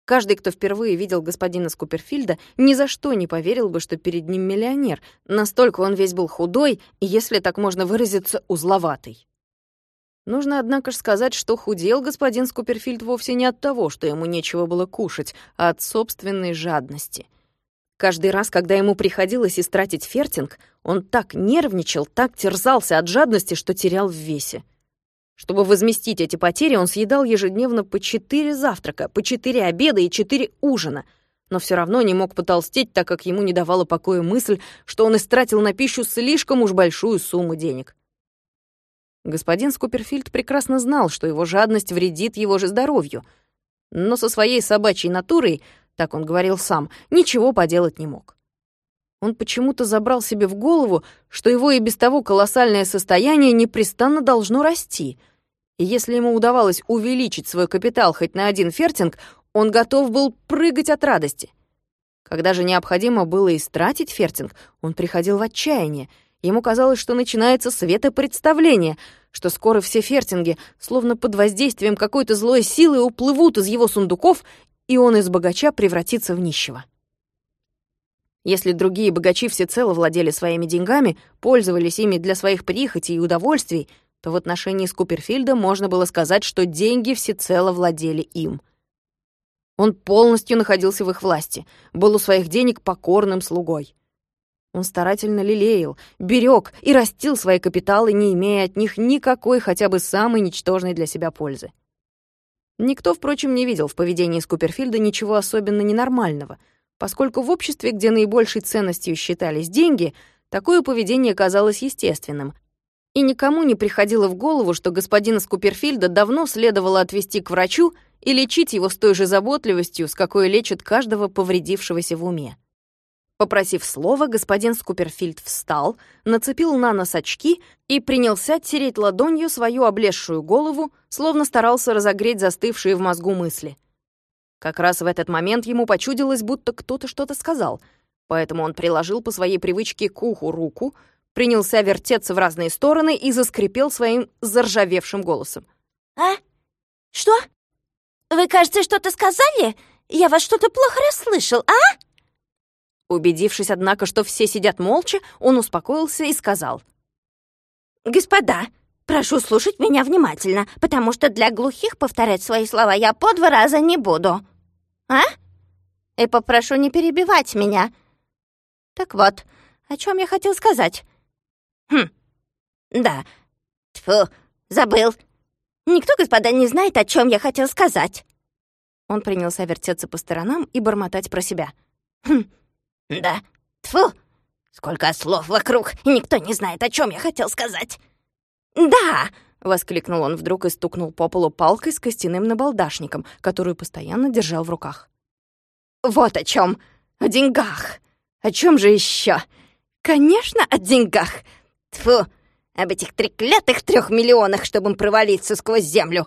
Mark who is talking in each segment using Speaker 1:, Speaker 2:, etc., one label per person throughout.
Speaker 1: Каждый, кто впервые видел господина Скуперфильда, ни за что не поверил бы, что перед ним миллионер. Настолько он весь был худой и, если так можно выразиться, узловатый. Нужно, однако же, сказать, что худел господин Скуперфильд вовсе не от того, что ему нечего было кушать, а от собственной жадности. Каждый раз, когда ему приходилось истратить фертинг, он так нервничал, так терзался от жадности, что терял в весе. Чтобы возместить эти потери, он съедал ежедневно по 4 завтрака, по 4 обеда и 4 ужина, но все равно не мог потолстеть, так как ему не давала покоя мысль, что он истратил на пищу слишком уж большую сумму денег. Господин Скуперфильд прекрасно знал, что его жадность вредит его же здоровью, но со своей собачьей натурой, так он говорил сам, ничего поделать не мог. Он почему-то забрал себе в голову, что его и без того колоссальное состояние непрестанно должно расти, и если ему удавалось увеличить свой капитал хоть на 1 фертинг, он готов был прыгать от радости. Когда же необходимо было истратить фертинг, он приходил в отчаяние. Ему казалось, что начинается светопредставление, что скоро все фертинги, словно под воздействием какой-то злой силы, уплывут из его сундуков, и он из богача превратится в нищего. Если другие богачи всецело владели своими деньгами, пользовались ими для своих прихотей и удовольствий, то в отношении Скуперфильда можно было сказать, что деньги всецело владели им. Он полностью находился в их власти, был у своих денег покорным слугой. Он старательно лелеял, берег и растил свои капиталы, не имея от них никакой хотя бы самой ничтожной для себя пользы. Никто, впрочем, не видел в поведении Скуперфильда ничего особенно ненормального, поскольку в обществе, где наибольшей ценностью считались деньги, такое поведение казалось естественным, и никому не приходило в голову, что господина Скуперфильда давно следовало отвезти к врачу и лечить его с той же заботливостью, с какой лечат каждого повредившегося в уме. Попросив слова, господин Скуперфильд встал, нацепил на нос очки и принялся тереть ладонью свою облезшую голову, словно старался разогреть застывшие в мозгу мысли. Как раз в этот момент ему почудилось, будто кто-то что-то сказал, поэтому он приложил по своей привычке к уху руку, принялся вертеться в разные стороны и заскрипел своим заржавевшим голосом.
Speaker 2: «А? Что? Вы, кажется, что-то сказали? Я вас что-то плохо расслышал, а?»
Speaker 1: Убедившись, однако, что все сидят молча, он успокоился и сказал:
Speaker 2: «Господа, прошу слушать меня внимательно, потому что для глухих повторять свои слова я по 2 раза не буду. А? И попрошу не перебивать меня. Так вот, о чем я хотел сказать? Да. Тьфу, забыл. Никто, господа, не знает, о чем я хотел сказать».
Speaker 1: Он принялся вертеться по сторонам и бормотать про себя.
Speaker 2: Да, тьфу, сколько слов вокруг, и никто не знает, о чем я хотел сказать. Да,
Speaker 1: — воскликнул он вдруг и стукнул по полу палкой с костяным набалдашником, которую постоянно держал в руках.
Speaker 2: «Вот о чем. О деньгах. О чем же еще? Конечно, о деньгах. Тьфу, об этих треклятых 3 миллионах, чтобы им провалиться сквозь землю.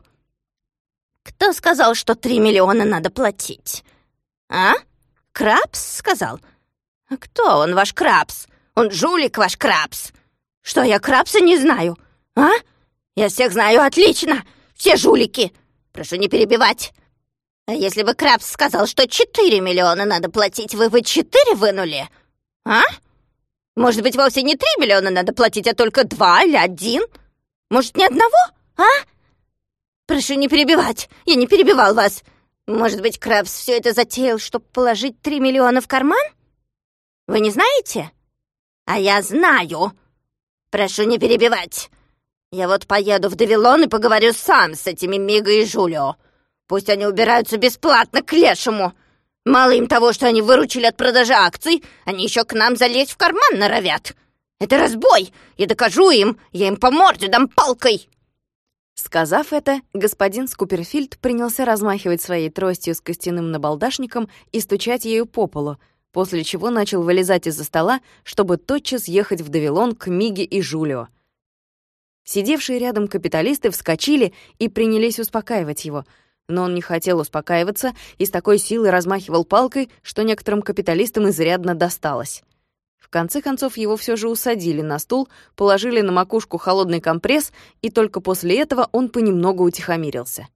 Speaker 2: Кто сказал, что 3 миллиона надо платить? А? Крабс сказал? А кто он, ваш Крабс? Он жулик, ваш Крабс. Что, я Крабса не знаю? А? Я всех знаю отлично. Все жулики. Прошу не перебивать. А если бы Крабс сказал, что 4 миллиона надо платить, вы 4 вынули? А? Может быть, вовсе не 3 миллиона надо платить, а только 2 или 1? Может, ни одного? А? Прошу не перебивать. Я не перебивал вас. Может быть, Крабс все это затеял, чтобы положить 3 миллиона в карман? Вы не знаете? А я знаю. Прошу не перебивать. Я вот поеду в Девилон и поговорю сам с этими Миго и Жулио. Пусть они убираются бесплатно к лешему. Мало им того, что они выручили от продажи акций, они еще к нам залезть в карман норовят. Это разбой. Я докажу им, я им по морде дам палкой.
Speaker 1: Сказав это, господин Скуперфильд принялся размахивать своей тростью с костяным набалдашником и стучать ею по полу, после чего начал вылезать из-за стола, чтобы тотчас ехать в Девилон к Миге и Жулио. Сидевшие рядом капиталисты вскочили и принялись успокаивать его, но он не хотел успокаиваться и с такой силой размахивал палкой, что некоторым капиталистам изрядно досталось. В конце концов, его все же усадили на стул, положили на макушку холодный компресс, и только после этого он понемногу утихомирился.